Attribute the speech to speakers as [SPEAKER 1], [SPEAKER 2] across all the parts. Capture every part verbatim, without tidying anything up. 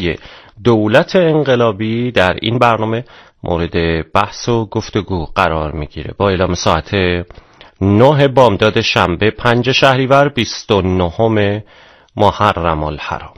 [SPEAKER 1] اساسی دولت انقلابی در این برنامه مورد بحث و گفتگو قرار میگیره. با اعلام ساعت نه بامداد شنبه پنج شهریور بیست و نهم محرم الحرام.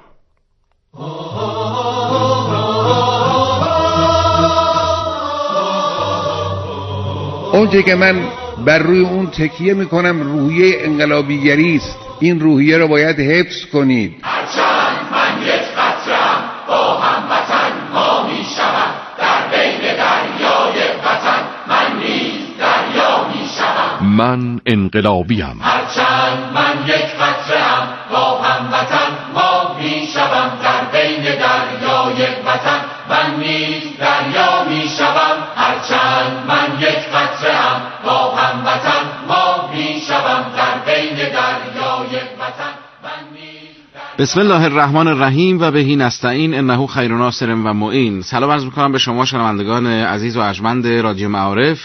[SPEAKER 2] اونچه که من بر روی اون تکیه میکنم روحیه انقلابیگری است. این روحیه رو باید حفظ کنید.
[SPEAKER 3] هرچند من یک قطره‌ام با هموطن ما میشوم، در بین دریای وطن من نیز دریا میشوم.
[SPEAKER 4] من انقلابیم.
[SPEAKER 3] هرچند من یک قطره‌ام با هموطن ما میشوم، در بین دریای وطن من نیز دریا میشوم. هرچند من یک قطره‌ام با هموطن ما میشوم، در بین دریای وطن من نیز.
[SPEAKER 5] بسم الله الرحمن الرحیم و بهی نستعین انه خیر ناصر و معین. سلام عرض می‌کنم به شما شنوندگان عزیز و ارجمند رادیو معارف.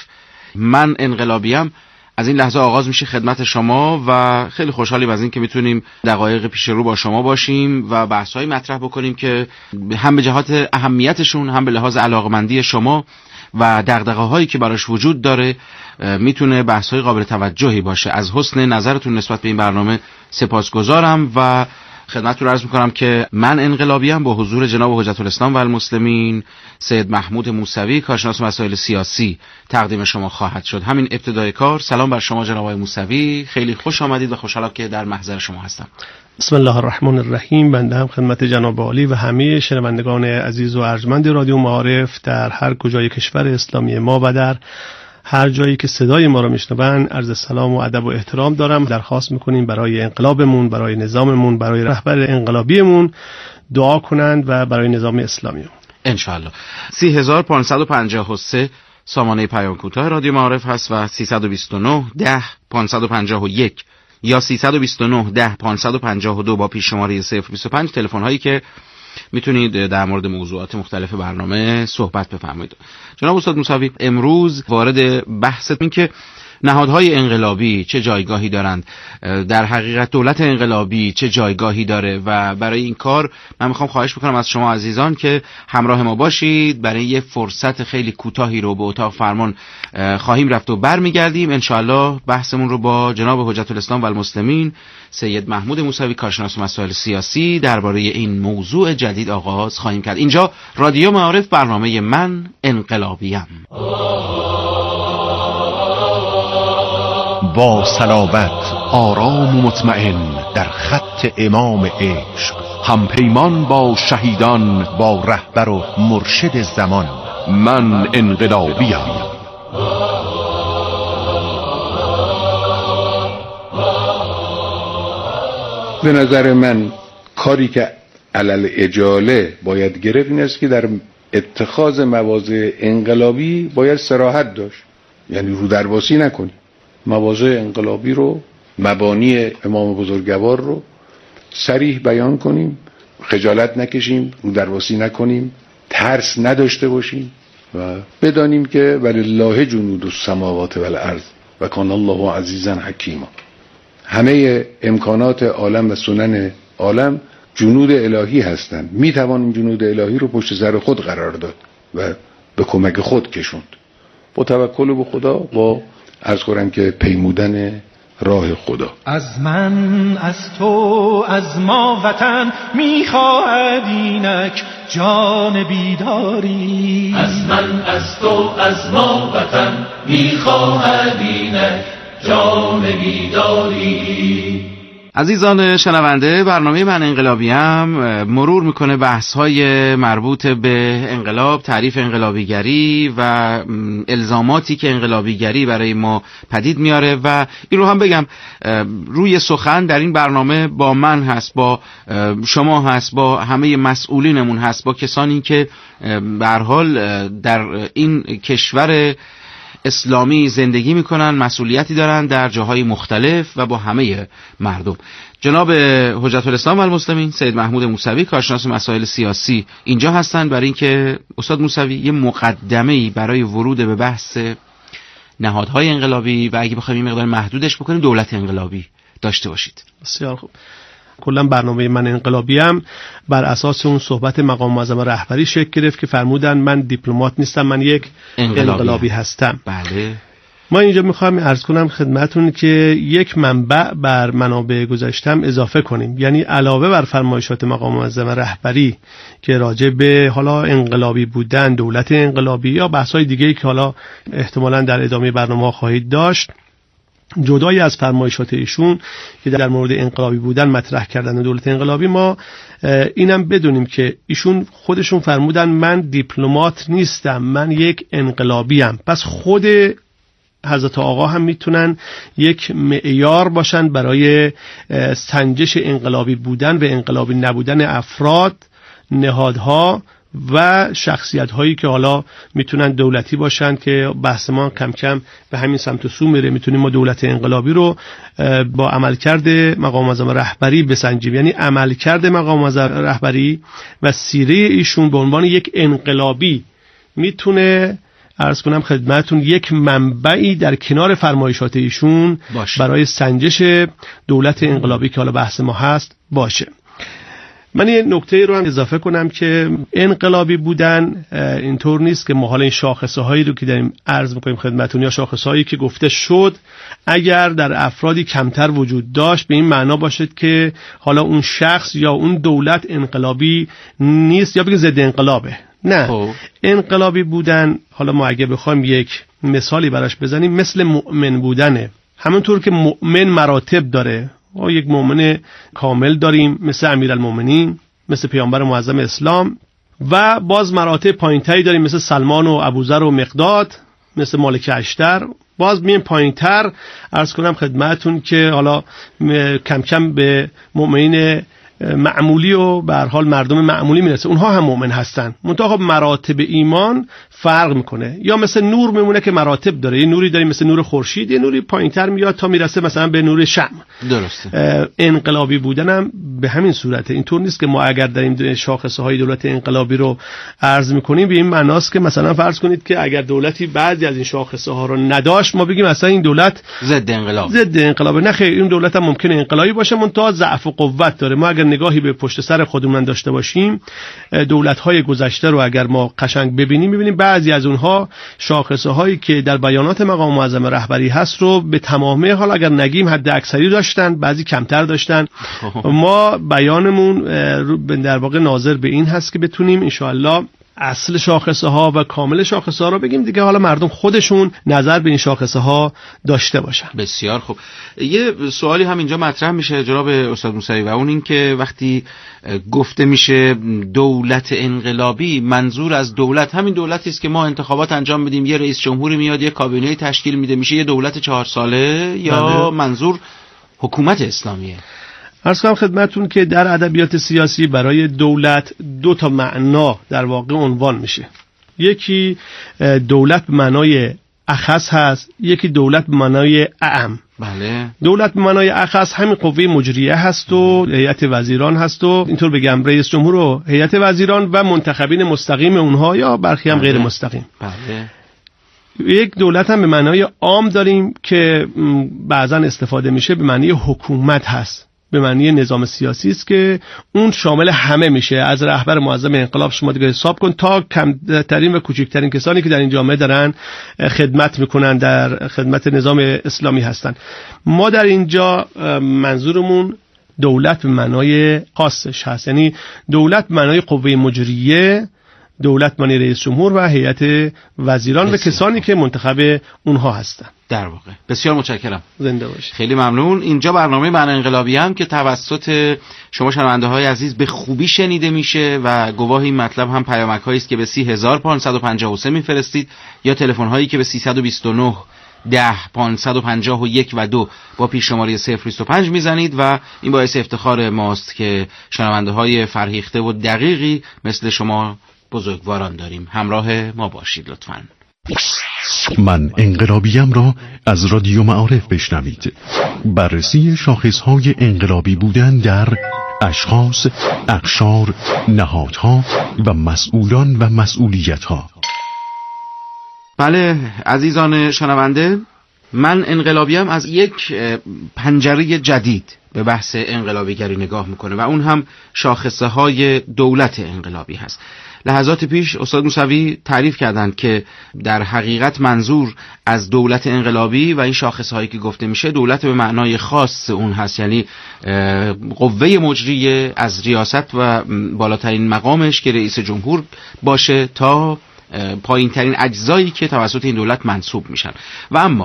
[SPEAKER 5] من انقلابیم از این لحظه آغاز میشه خدمت شما و خیلی خوشحالیم از این که میتونیم دقایق پیش رو با شما باشیم و بحث‌های مطرح بکنیم که هم به جهات اهمیتشون هم به لحاظ علاقمندی شما و دغدغه‌هایی که براش وجود داره میتونه بحث‌های قابل توجهی باشه. از حسن نظرتون نسبت به این برنامه سپاسگزارم و خدمتتون عرض میکنم که من انقلابیم با حضور جناب حجت الاسلام و المسلمین سید محمود موسوی کارشناس مسائل سیاسی تقدیم شما خواهد شد. همین ابتدای کار سلام بر شما جناب آقای موسوی، خیلی خوش آمدید و خوشحالم که در محضر شما هستم.
[SPEAKER 6] بسم الله الرحمن الرحیم. بنده هم خدمت جناب عالی و همه شنوندگان عزیز و ارجمند رادیو معارف در هر کجای کشور اسلامی ما و در هر جایی که صدای ما رو میشنون عرض سلام و ادب و احترام دارم. درخواست میکنیم برای انقلابمون، برای نظاممون، برای رهبر انقلابیمون دعا کنند و برای نظام اسلامی
[SPEAKER 5] ان شاء الله. سی هزار و پانصد و پنجاه و سه سامانه پیام کوتاه رادیو معارف هست و سیصد و بیست و نه ده پانصد و پنجاه و یک یا سیصد و بیست و نه ده پانصد و پنجاه و دو با پیش شماره صفر بیست و پنج تلفن هایی که میتونید در مورد موضوعات مختلف برنامه صحبت بفرمایید. جناب استاد موسوی، امروز وارد بحث این که نهادهای انقلابی چه جایگاهی دارند، در حقیقت دولت انقلابی چه جایگاهی داره و برای این کار من میخوام خواهش بکنم از شما عزیزان که همراه ما باشید. برای یه فرصت خیلی کوتاهی رو به اتاق فرمان خواهیم رفت و برمیگردیم. انشاءالله بحثمون رو با جناب حجت الاسلام و المسلمین سید محمود موسوی کارشناس مسائل سیاسی درباره این موضوع جدید آغاز خواهیم کرد. اینجا رادیو معارف، برنامه من انقلابیم.
[SPEAKER 7] با صلابت آرام و مطمئن در خط امام عشق، همپیمان با شهیدان، با رهبر و مرشد زمان. من انقلابیم.
[SPEAKER 2] به نظر من کاری که علل اجاله باید گرفت این است که در اتخاذ مواضع انقلابی باید صراحت داشت، یعنی رو درباسی نکنی. مواضع انقلابی رو، مبانی امام بزرگوار رو صریح بیان کنیم، خجالت نکشیم، رو درباسی نکنیم، ترس نداشته باشیم و بدانیم که ولله جنود السماوات والارض و کان الله عزیزا حکیما. همه امکانات عالم و سنن عالم جنود الهی هستند. می توان این جنود الهی رو پشت سر خود قرار داد و به کمک خود کشوند. با توکل به خدا، با عرض کنم که پیمودن راه خدا.
[SPEAKER 8] از من، از تو، از ما وطن میخواهد اینک جان بیداری.
[SPEAKER 3] از من، از تو، از ما وطن میخواهد اینک جان بیداری.
[SPEAKER 5] عزیزان شنونده، برنامه من انقلابیم مرور میکنه بحث‌های مربوط به انقلاب، تعریف انقلابیگری و الزاماتی که انقلابیگری برای ما پدید میاره و این رو هم بگم روی سخن در این برنامه با من هست، با شما هست، با همه مسئولینمون هست، با کسانی که به هر حال در این کشور اسلامی زندگی میکنن، مسئولیتی دارن در جاهای مختلف و با همه مردم. جناب حجت الاسلام و المسلمین سید محمود موسوی کارشناس مسائل سیاسی اینجا هستن برای اینکه استاد موسوی یه مقدمه‌ای برای ورود به بحث نهادهای انقلابی و اگه بخوایم این مقدار محدودش بکنیم دولت انقلابی داشته باشید.
[SPEAKER 6] بسیار خوب. کلا برنامه من انقلابیم بر اساس اون صحبت مقام معظم رهبری شکل گرفت که فرمودن من دیپلمات نیستم، من یک انقلابی, انقلابی هستم.
[SPEAKER 5] بله.
[SPEAKER 6] ما اینجا میخوام عرض کنم خدمتون که یک منبع بر منابع گذاشتم اضافه کنیم، یعنی علاوه بر فرمایشات مقام معظم رهبری که راجع به حالا انقلابی بودن، دولت انقلابی یا بحث‌های دیگه‌ای که حالا احتمالاً در ادامه برنامه خواهید داشت، جدای از فرمایشات ایشون که در مورد انقلابی بودن مطرح کردن دولت انقلابی، ما اینم بدونیم که ایشون خودشون فرمودن من دیپلمات نیستم، من یک انقلابی ام. پس خود حضرت آقا هم میتونن یک معیار باشن برای سنجش انقلابی بودن و انقلابی نبودن افراد، نهادها و شخصیت هایی که حالا میتونن دولتی باشن که بحث ما کم کم به همین سمت و سو میره. میتونیم ما دولت انقلابی رو با عملکرد مقام معظم رهبری بسنجیم، یعنی عملکرد مقام معظم رهبری و سیره ایشون به عنوان یک انقلابی میتونه عرض کنم خدمتون یک منبعی در کنار فرمایشات ایشون باشه برای سنجش دولت انقلابی که حالا بحث ما هست باشه. من یه نکته رو هم اضافه کنم که انقلابی بودن اینطور نیست که ما حالا این شاخصه هایی رو که داریم عرض میکنیم خدمتون یا شاخصه هایی که گفته شد اگر در افرادی کمتر وجود داشت به این معنا باشد که حالا اون شخص یا اون دولت انقلابی نیست یا بگیم ضد انقلابه. نه خوب. انقلابی بودن حالا ما اگه بخوایم یک مثالی براش بزنیم مثل مؤمن بودنه. همونطور که مؤمن مراتب داره، ما یک مؤمن کامل داریم مثل امیرالمومنین، مثل پیامبر معظم اسلام، و باز مراتب پایین‌تری داریم مثل سلمان و ابوذر و مقداد، مثل مالک اشتر. باز میایم پایین‌تر عرض کنم خدمتون که حالا کم کم به مؤمنین معمولی و به هر حال مردم معمولی میرسه، اونها هم مؤمن هستن، منتها خب مراتب ایمان فرق میکنه. یا مثل نور میمونه که مراتب داره، یه نوری داریم مثل نور خورشید، یه نوری پایینتر میاد تا میرسه مثلا به نور شمع. درسته. انقلابی بودنم به همین صورته. اینطور نیست که ما اگر داریم شاخصه های دولت انقلابی رو عرض میکنیم به این معناست که مثلا فرض کنید که اگر دولتی بعضی از این شاخصه ها رو نداشت ما بگیم مثلا این دولت ضد انقلاب ضد انقلابه. نه خیر، این دولت هم ممکنه انقلابی باشه منتها ضعف و قوت داره. ما اگر نگاهی به پشت سر خودمون داشته باشیم، دولت‌های گذشته رو اگر ما قشنگ ببینیم می‌بینیم بعضی از اونها شاخصه‌هایی که در بیانات مقام معظم رهبری هست رو به تمامی حال اگر نگیم حد اکثری داشتن، بعضی کمتر داشتن. ما بیانمون در واقع ناظر به این هست که بتونیم ان شاءالله اصل شاخصه ها و کامل شاخصه ها رو بگیم دیگه، حالا مردم خودشون نظر به این شاخصه ها داشته باشن.
[SPEAKER 5] بسیار خوب. یه سوالی هم اینجا مطرح میشه جناب استاد موسوی و اون این که وقتی گفته میشه دولت انقلابی، منظور از دولت همین دولتی است که ما انتخابات انجام بدیم، یه رئیس جمهوری میاد، یه کابینه تشکیل میده، میشه یه دولت چهار ساله، یا بله. منظور حکومت اسلامیه؟
[SPEAKER 6] عرض کنم خدمتون که در ادبیات سیاسی برای دولت دو تا معنا در واقع عنوان میشه. یکی دولت به معنای اخص هست، یکی دولت به معنای اعم.
[SPEAKER 5] بله.
[SPEAKER 6] دولت به معنای اخص همین قوه مجریه هست و هیئت وزیران هست و اینطور بگم رئیس جمهور و هیئت وزیران و منتخبین مستقیم اونها یا برخی هم بله. غیر مستقیم.
[SPEAKER 5] بله.
[SPEAKER 6] یک دولت هم به معنای عام داریم که بعضا استفاده میشه به معنی حکومت هست، به معنی نظام سیاسی است که اون شامل همه میشه، از رهبر معظم انقلاب شما دیگه حساب کن تا کمترین و کوچکترین کسانی که در این جامعه دارن خدمت میکنن، در خدمت نظام اسلامی هستن. ما در اینجا منظورمون دولت به معنای خاصش هست، یعنی دولت به معنای قوه مجریه، دولت معنی رئیس جمهور و هیئت وزیران و کسانی که منتخب اونها هستن.
[SPEAKER 5] در واقع بسیار متشکرم.
[SPEAKER 6] زنده باشید.
[SPEAKER 5] خیلی ممنون. اینجا برنامه من انقلابی هم که توسط شما شنونده های عزیز به خوبی شنیده میشه و گواه این مطلب هم پیامک هایی است که به سی هزار پانصد و پنجاه و سه میفرستید یا تلفن هایی که به سیصد و بیست و نه ده پانصد و پنجاه و یک و دو با پیش شماره صفر بیست و پنج میزنید و این باعث افتخار ماست که شنونده های فرهیخته و دقیقی مثل شما بزرگواران داریم. همراه ما باشید لطفاً.
[SPEAKER 7] من انقلابیم را از رادیو معارف بشنوید. بررسی شاخصهای انقلابی بودن در اشخاص، اقشار، نهادها و مسئولان و مسئولیتها.
[SPEAKER 5] بله عزیزان شنونده، من انقلابیم از یک پنجره جدید به بحث انقلابیگری نگاه میکنه و اون هم شاخصه های دولت انقلابی هست. لحظات پیش استاد موسوی تعریف کردند که در حقیقت منظور از دولت انقلابی و این شاخصه هایی که گفته میشه دولت به معنای خاص اون هست، یعنی قوه مجریه از ریاست و بالاترین مقامش که رئیس جمهور باشه تا پایین ترین اجزایی که توسط این دولت منصوب میشن. و اما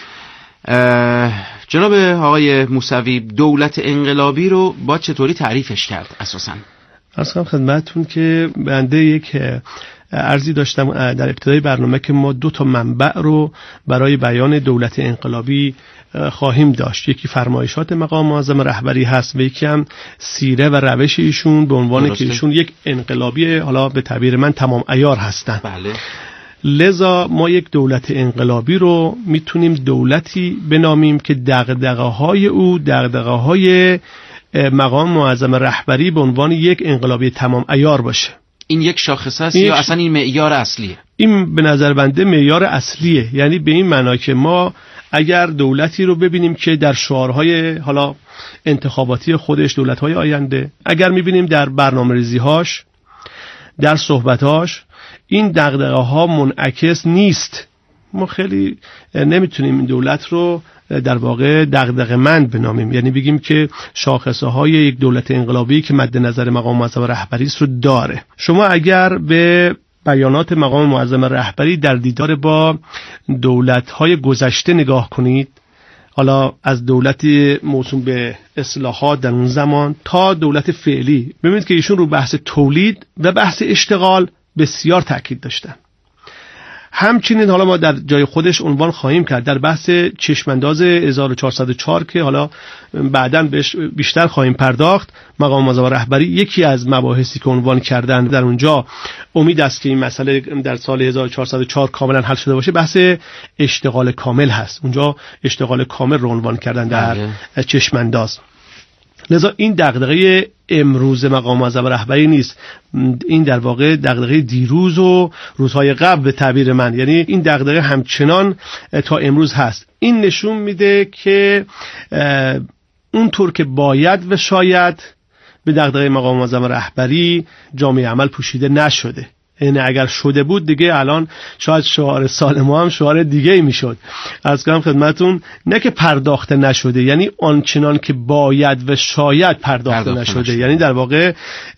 [SPEAKER 5] جناب آقای موسوی دولت انقلابی رو با چطوری تعریفش کرد اساساً؟
[SPEAKER 6] اصلا خدمتتون که بنده یک عرضی داشتم در ابتدای برنامه که ما دو تا منبع رو برای بیان دولت انقلابی خواهیم داشت. یکی فرمایشات مقام معظم رهبری هست و یکی هم سیره و روش ایشون به عنوان که ایشون یک انقلابی حالا به تعبیر من تمام عیار هستن.
[SPEAKER 5] بله.
[SPEAKER 6] لذا ما یک دولت انقلابی رو میتونیم دولتی بنامیم که دغدغه‌های او دغدغه‌های مقام معظم رهبری به عنوان یک انقلابی تمام عیار باشه.
[SPEAKER 5] این یک شاخصه است یا اصلا این معیار اصلیه؟
[SPEAKER 6] این به نظر بنده معیار اصلیه، یعنی به این معنا که ما اگر دولتی رو ببینیم که در شعارهای حالا انتخاباتی خودش دولت‌های آینده اگر می‌بینیم در برنامه‌ریزی‌هاش در صحبت‌هاش این دغدغه‌ها منعکس نیست، ما خیلی نمیتونیم این دولت رو در واقع دغدغه‌مند بنامیم، یعنی بگیم که شاخصه های یک دولت انقلابی که مد نظر مقام معظم رهبری است رو داره. شما اگر به بیانات مقام معظم رهبری در دیدار با دولت‌های گذشته نگاه کنید، حالا از دولت موسوم به اصلاحات در اون زمان تا دولت فعلی، ببینید که ایشون رو بحث تولید و بحث اشتغال بسیار تاکید داشتن. همچنین حالا ما در جای خودش عنوان خواهیم کرد در بحث چشمانداز هزار و چهارصد و چهار که حالا بعداً بهش بیشتر خواهیم پرداخت. مقام معظم رهبری یکی از مباحثی که عنوان کردن در اونجا امید است که این مسئله در سال هزار و چهارصد و چهار کاملا حل شده باشه، بحث اشتغال کامل هست. اونجا اشتغال کامل رو عنوان کردن در چشمانداز. لذا این دغدغه امروز مقام معظم رهبری نیست، این در واقع دغدغه دیروز و روزهای قبل به تعبیر من، یعنی این دغدغه همچنان تا امروز هست. این نشون میده که اونطور که باید و شاید به دغدغه مقام معظم رهبری جامعه عمل پوشیده نشده. یعنی اگر شده بود دیگه الان شاید شعار سال ما هم شعار دیگه ای میشد. از کنم خدمتون نه که پرداخته نشده، یعنی آنچنان که باید و شاید پرداخته, پرداخته نشده. نشده یعنی در واقع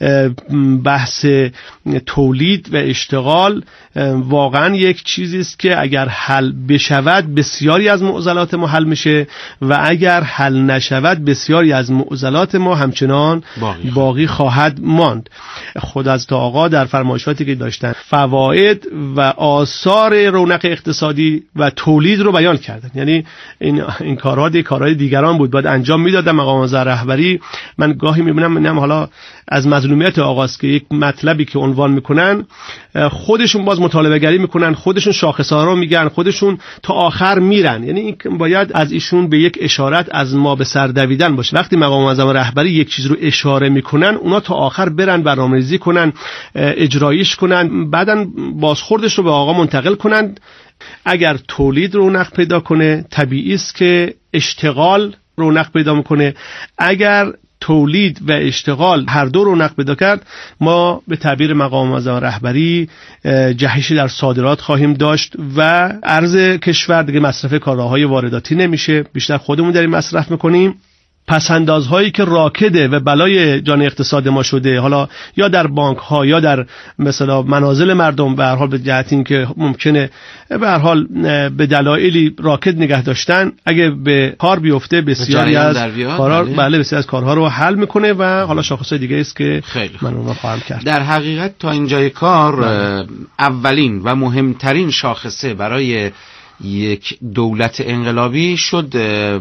[SPEAKER 6] بحث تولید و اشتغال واقعا یک چیزی است که اگر حل بشود بسیاری از معضلات ما حل میشه و اگر حل نشود بسیاری از معضلات ما همچنان باقی, باقی خواهد ماند. خود از تا آقا در فرمایشاتی که داشتن فواید و آثار رونق اقتصادی و تولید رو بیان کردن، یعنی این این کارها دی کارهای دیگران بود باید انجام میدادن مقام معظم رهبری. من گاهی میبینم میبینم حالا از مظلومیت آقاست که یک مطلبی که عنوان میکنن خودشون باز مطالبه گری میکنن، خودشون شاخصه ها رو میگن، خودشون تا آخر میرن، یعنی این باید از ایشون به یک اشارت از ما به سر دویدن باشه. وقتی مقام معظم رهبری یک چیز رو اشاره میکنن اونا تا آخر برن برنامه‌ریزی کنن، اجرایش کنن، بعدن بازخوردش رو به آقا منتقل کنن. اگر تولید رونق پیدا کنه طبیعی است که اشتغال رونق پیدا میکنه. اگر تولید و اشتغال هر دو رونق پیدا کرد ما به تعبیر مقام معظم رهبری جهشی در صادرات خواهیم داشت و ارز کشور دیگه مصرف کالاهای وارداتی نمیشه، بیشتر خودمون داریم مصرف میکنیم. پسندازهایی که راکده و بلای جان اقتصاد ما شده، حالا یا در بانک ها یا در مثلا منازل مردم، به هر حال به جهت این که ممکنه به هر حال به دلایلی راکد نگه داشتن، اگه به کار بیفته بسیاری از کارها بله. بله بسیاری از کارها رو حل میکنه و حالا شاخصه دیگه است که من اونها خواهم کرد.
[SPEAKER 5] در حقیقت تا اینجای کار بله. اولین و مهمترین شاخصه برای یک دولت انقلابی شد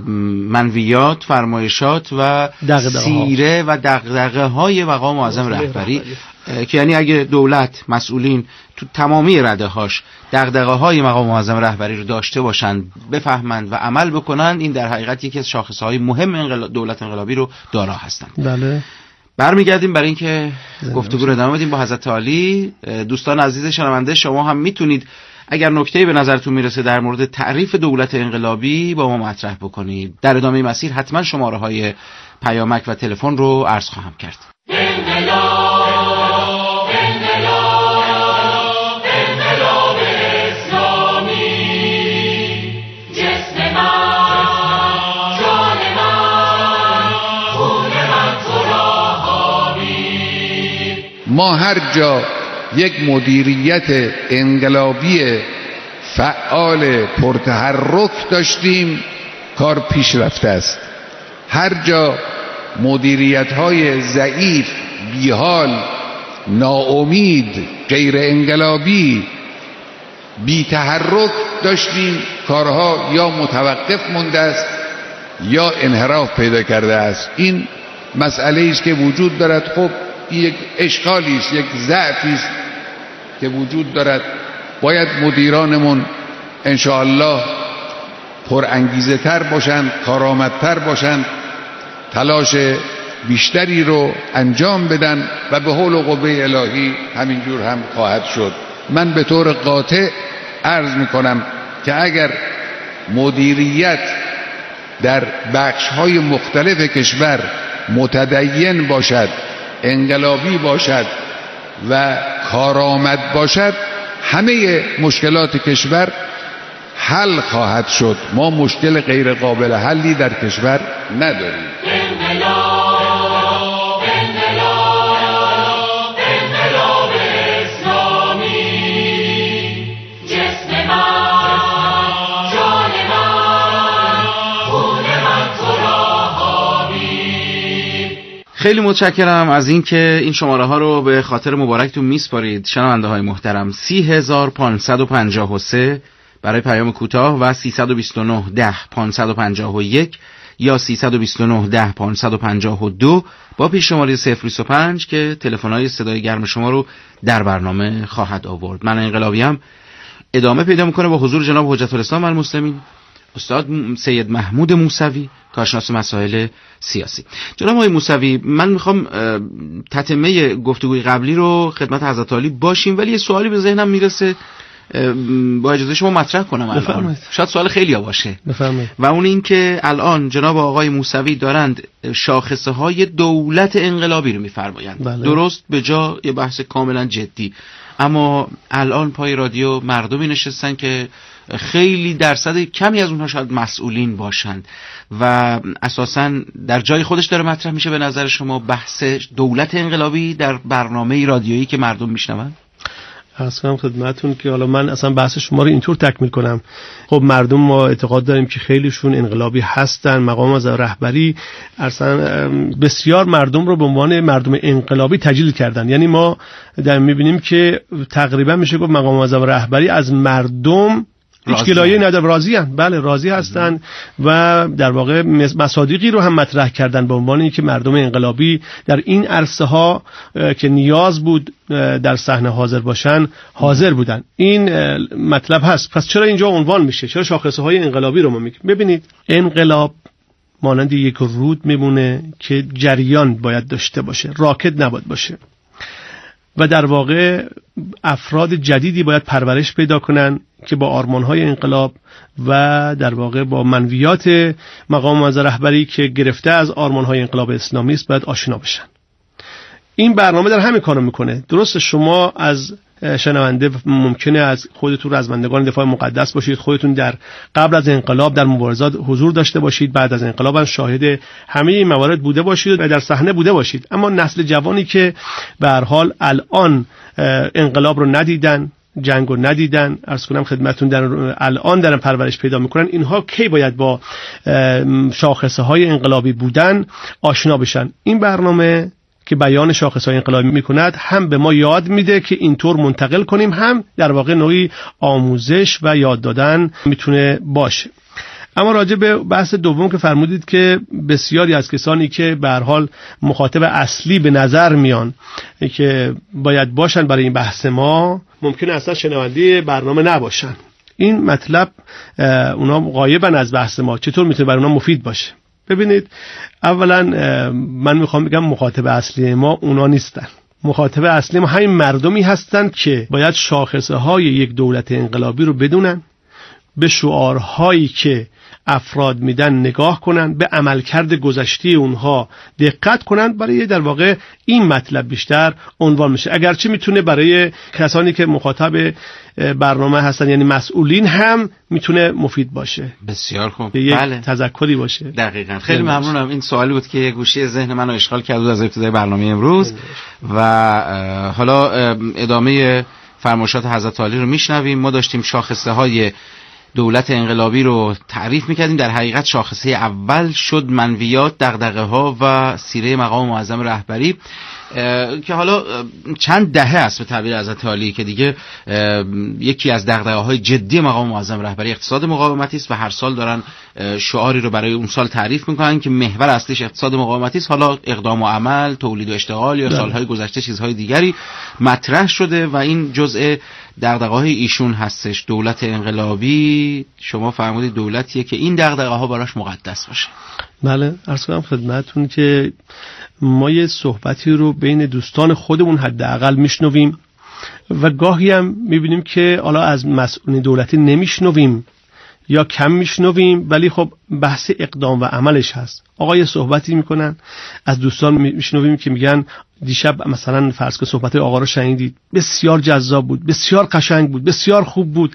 [SPEAKER 5] منویات، فرمایشات و سیره و دغدغه های مقام معظم رهبری، که یعنی اگه دولت مسئولین تو تمامی رده هاش دغدغه های مقام معظم رهبری رو داشته باشن، بفهمند و عمل بکنن، این در حقیقت یکی از شاخصه های مهم انقلاب دولت انقلابی رو دارا هستند.
[SPEAKER 6] بله.
[SPEAKER 5] برمیگردیم برای اینکه گفتگو رو ادامه بدیم با حضرت عالی. دوستان عزیز شنونده، شما هم میتونید اگر نکته‌ای به نظرتون میرسه در مورد تعریف دولت انقلابی با ما مطرح بکنید. در ادامه مسیر حتما شماره‌های پیامک و تلفن رو عرض خواهم کرد.
[SPEAKER 2] ما هر جا یک مدیریت انقلابی فعال پرتحرک داشتیم کار پیش رفته است. هر جا مدیریت های ضعیف، بیحال، ناامید، غیر انقلابی، بی تحرک داشتیم کارها یا متوقف مونده است یا انحراف پیدا کرده است. این مسئله است که وجود دارد. خب یک اشکالی است، یک ضعفی است که وجود دارد. باید مدیرانمون انشاءالله پر انگیزه تر باشند، کارآمدتر باشند، تلاش بیشتری رو انجام بدن و به حول و قوه الهی همینجور هم خواهد شد. من به طور قاطع عرض میکنم که اگر مدیریت در بخش‌های مختلف کشور متدین باشد، انقلابی باشد و کارآمد باشد، همه مشکلات کشور حل خواهد شد. ما مشکل غیر قابل حلی در کشور نداریم.
[SPEAKER 3] انقلاب انقلاب انقلاب اسلامی، جسم من، جان من، خون من تو را حامی.
[SPEAKER 5] خیلی متشکرم از اینکه این شماره ها رو به خاطر مبارکتون میسپارید. شنونده های محترم، سی هزار پانصد و پنجاه و سه برای پیام کوتاه و سیصد و بیست و نه ده پانصد و پنجاه و یک یا سیصد و بیست و نه ده پانصد و پنجاه و دو با پیش شماره صفر بیست و پنج که تلفن‌های صدای گرم شما رو در برنامه خواهد آورد. من انقلابی هم ادامه پیدا میکنه با حضور جناب حجت الاسلام المسلمین استاد سید محمود موسوی، کارشناس مسائل سیاسی. جناب آقای موسوی، من میخوام تتمه گفتگوی قبلی رو خدمت حضرت عالی باشیم، ولی یه سوالی به ذهنم میرسه با اجازه شما مطرح کنم الان. شاید سوال خیلی ها باشه.
[SPEAKER 6] بفرمایید.
[SPEAKER 5] و اون این که الان جناب آقای موسوی دارند شاخصه های دولت انقلابی رو میفرمایند.
[SPEAKER 6] بله.
[SPEAKER 5] درست، به جا یه بحث کاملا جدی، اما الان پای رادیو مردمی نشستن که خیلی درصد کمی از اونها شاید مسئولین باشند و اساساً در جای خودش داره مطرح میشه به نظر شما بحث دولت انقلابی در برنامه رادیویی که مردم میشنون؟
[SPEAKER 6] عرض کنم خدمتتون که حالا من اصلا بحث شما رو اینطور تکمیل کنم. خب مردم ما اعتقاد داریم که خیلیشون انقلابی هستن، مقام از رهبری اصلا بسیار مردم رو به عنوان مردم انقلابی تجلیل کردن. یعنی ما در میبینیم که تقریبا میشه گفت مقام از رهبری از مردم هیچ گلایه‌ای نداره، راضی هستن. بله راضی هستن و در واقع مصادیقی رو هم مطرح کردن به عنوان اینکه مردم انقلابی در این عرصه ها که نیاز بود در صحنه حاضر باشن حاضر بودن. این مطلب هست. پس چرا اینجا عنوان میشه؟ چرا شاخصه های انقلابی رو ما میگیم؟ ببینید، انقلاب مانند یک رود میمونه که جریان باید داشته باشه، راکد نباید باشه و در واقع افراد جدیدی باید پرورش پیدا کنن که با آرمان‌های انقلاب و در واقع با منویات مقام معظم رهبری که گرفته از آرمان‌های انقلاب اسلامی است باید آشنا بشن. این برنامه در همین کارو میکنه. درست شما از شنونده ممکنه از خودتون رزمندگان دفاع مقدس باشید، خودتون در قبل از انقلاب در مبارزات حضور داشته باشید، بعد از انقلاب هم شاهد همه این موارد بوده باشید و در صحنه بوده باشید، اما نسل جوانی که به هر حال الان انقلاب رو ندیدن، جنگ رو ندیدن، عرض کنم خدمتون در الان دارن پرورش پیدا میکنن، اینها کی باید با شاخصه های انقلابی بودن آشنا بشن؟ این برنامه که بیان شاخصهای انقلابی میکند هم به ما یاد میده که اینطور منتقل کنیم، هم در واقع نوعی آموزش و یاد دادن میتونه باشه. اما راجع به بحث دوم که فرمودید که بسیاری از کسانی که به هر حال مخاطب اصلی به نظر میان که باید باشن برای این بحث ما ممکنه اصلا شنونده برنامه نباشن. این مطلب اونا غایبن از بحث ما، چطور میتونه برای اونا مفید باشه؟ ببینید، اولا من میخوام بگم مخاطب اصلی ما اونا نیستن. مخاطب اصلی ما همین مردمی هستند که باید شاخصه های یک دولت انقلابی رو بدونن، به شعارهایی که افراد میدن نگاه کنن، به عملکرد گذشته اونها دقت کنن، برای در واقع این مطلب بیشتر عنوان میشه. اگرچه میتونه برای کسانی که مخاطب برنامه هستن یعنی مسئولین هم میتونه مفید باشه.
[SPEAKER 5] بسیار خوب.
[SPEAKER 6] بله. تذکری باشه.
[SPEAKER 5] دقیقاً. خیلی ممنونم. این سوالی بود که یه گوشه ذهن منو اشغال کرد از ابتدای برنامه امروز و حالا ادامه فرمایشات حضرت عالی رو میشنویم. ما داشتیم شاخصه های دولت انقلابی رو تعریف میکردیم. در حقیقت شاخصه اول شد منویات، دغدغه ها و سیره مقام معظم رهبری که حالا چند دهه است به تعبیر حضرت عالی که دیگه یکی از دغدغه‌های جدی مقام معظم رهبری اقتصاد مقاومتی است و هر سال دارن شعاری رو برای اون سال تعریف میکنن که محور اصلیش اقتصاد مقاومتی است. حالا اقدام و عمل، تولید و اشتغال یا سالهای گذشته چیزهای دیگری مطرح شده و این جزء دغدغه‌های ایشون هستش. دولت انقلابی شما فرمودید دولتیه که این دغدغه‌ها براش مقدس باشه.
[SPEAKER 6] بله، عرض کنم خدمتتون که ما یه صحبتی رو بین دوستان خودمون حداقل میشنویم و گاهی هم میبینیم که حالا از مسئولین دولتی نمیشنویم یا کم میشنویم، ولی خب بحث اقدام و عملش هست. آقا یه صحبتی میکنن، از دوستان میشنویم که میگن دیشب مثلا فرض کن صحبت آقا رو شنیدید، بسیار جذاب بود، بسیار قشنگ بود، بسیار خوب بود.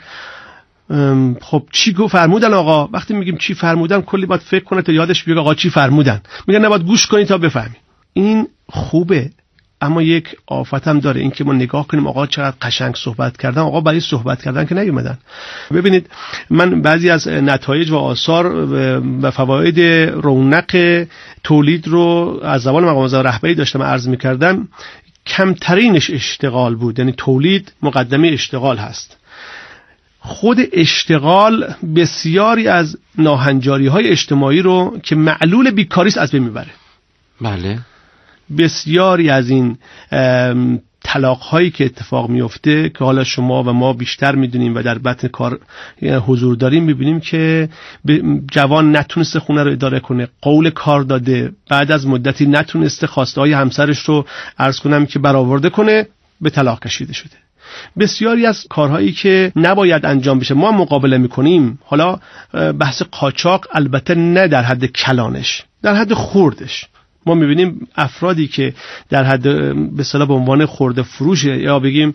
[SPEAKER 6] خب چی گفت فرمودن آقا؟ وقتی میگیم چی فرمودن کلی باید فکر کنه تا یادش بیاد آقا چی فرمودن. میگن نباید گوش کنی تا بفهمی. این خوبه، اما یک آفت هم داره، این که ما نگاه کنیم آقا چقدر قشنگ صحبت کردن. آقا برای صحبت کردن که نیومدن. ببینید من بعضی از نتایج و آثار و فواید رونق تولید رو از زبان مقام معظم رهبری داشتم عرض می‌کردم. کمترینش اشتغال بود، یعنی تولید مقدمه اشتغال هست. خود اشتغال بسیاری از ناهنجاری‌های اجتماعی رو که معلول بیکاری است از بین میبره.
[SPEAKER 5] بله.
[SPEAKER 6] بسیاری از این طلاق‌هایی که اتفاق میفته که حالا شما و ما بیشتر میدونیم و در بطن کار حضور داریم، میبینیم که جوان نتونسته خونه رو اداره کنه، قول کار داده، بعد از مدتی نتونسته خواسته‌های همسرش رو عرض کنم که برآورده کنه، به طلاق کشیده شده. بسیاری از کارهایی که نباید انجام بشه ما مقابله میکنیم. حالا بحث قاچاق البته نه در حد کلانش، در حد خوردش. ما میبینیم افرادی که در حد به اصطلاح به عنوان خرده فروش یا بگیم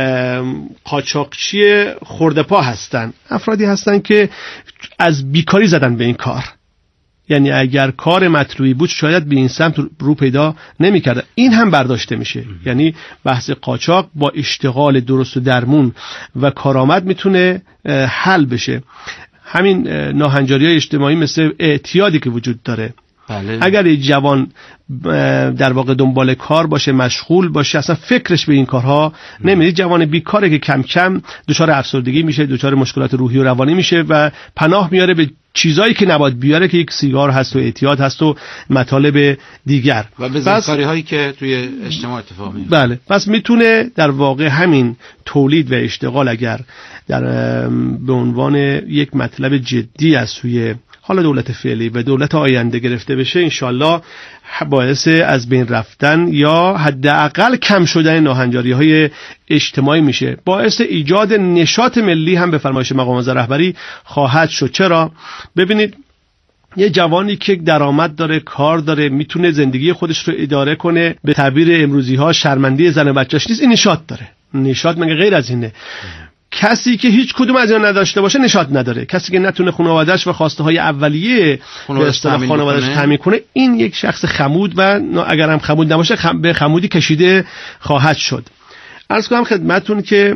[SPEAKER 6] قاچاقچی خرده پا هستن، افرادی هستن که از بیکاری زدن به این کار. یعنی اگر کار مطلوبی بود شاید به این سمت رو پیدا نمی کرده. این هم برداشته میشه. یعنی بحث قاچاق با اشتغال درست و درمون و کارآمد میتونه حل بشه. همین ناهنجاری‌های اجتماعی مثل اعتیادی که وجود داره.
[SPEAKER 5] بله.
[SPEAKER 6] اگر یه جوان در واقع دنبال کار باشه، مشغول باشه، اصلا فکرش به این کارها نمیره. جوان بیکاره که کم کم دچار افسردگی میشه، دچار مشکلات روحی و روانی میشه و پناه میاره به چیزایی که نباید بیاره که یک سیگار هست و اعتیاد هست و مطالب دیگر
[SPEAKER 5] و به زنکاری هایی که توی اجتماع اتفاق میفته.
[SPEAKER 6] بله، پس میتونه در واقع همین تولید و اشتغال اگر در به عنوان یک مطلب جدی از سوی حالا دولت فعلی و دولت آینده گرفته بشه، انشالله باعث از بین رفتن یا حداقل کم شدن ناهنجاری‌های اجتماعی میشه. باعث ایجاد نشاط ملی هم به فرمایش مقام معظم رهبری خواهد شد. چرا؟ ببینید یه جوانی که درآمد داره، کار داره، میتونه زندگی خودش رو اداره کنه، به تعبیر امروزی ها شرمنده زن و بچه‌ش نیست، این نشاط داره. نشاط مگه غیر از اینه؟ کسی که هیچ کدوم از اینا نداشته باشه نشاط نداره. کسی که نتونه خانواده‌اش و خواسته های اولیه به اصطلاح خانواده‌اش تامین کنه، این یک شخص خمود و اگر هم خمود نباشه خم به خمودی کشیده خواهد شد. عرض کنم خدمتتون که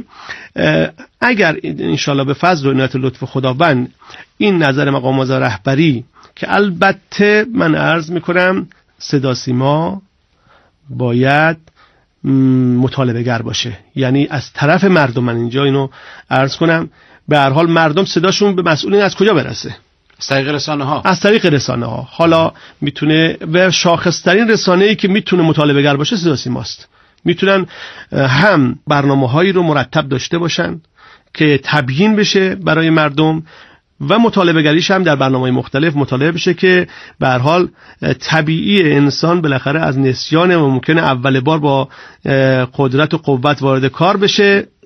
[SPEAKER 6] اگر انشالله به فضل و عنایت لطف خداوند این نظر مقام معظم رهبری که البته من عرض میکنم صدا سیما باید مطالبه گر باشه، یعنی از طرف مردم، من اینجا اینو عرض کنم، به هر حال مردم صداشون به مسئولین از کجا برسه؟
[SPEAKER 5] از طریق رسانه ها.
[SPEAKER 6] از طریق رسانه ها. حالا میتونه و شاخصترین رسانه‌ای که میتونه مطالبه گر باشه صدا سیماست. میتونن هم برنامه‌هایی رو مرتب داشته باشن که تبیین بشه برای مردم و مطالبه گریش هم در برنامه‌های مختلف مطالبه بشه که به هر حال طبیعی انسان بالاخره از نسیان و ممکنه اول بار با قدرت و قوت وارد کار بشه،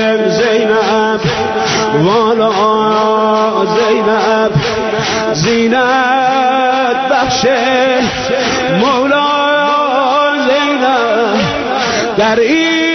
[SPEAKER 9] زینت بخش مولا زینب در این